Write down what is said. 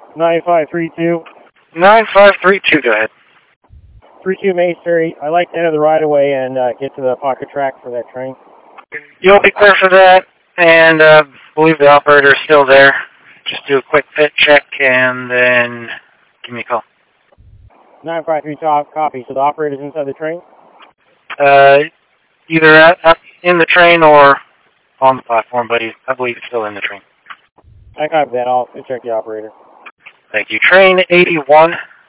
9532. 9532, go ahead. 32 Main Street. I'd like to enter the right-of-way and get to the pocket track for that train. You'll be clear for that, and believe the operator is still there. Just do a quick pit check, and then give me a call. 953 copy. So the operator's inside the train? Either in the train or on the platform, but I believe he's still in the train. I copy that. I'll check the operator. Thank you. Train 81.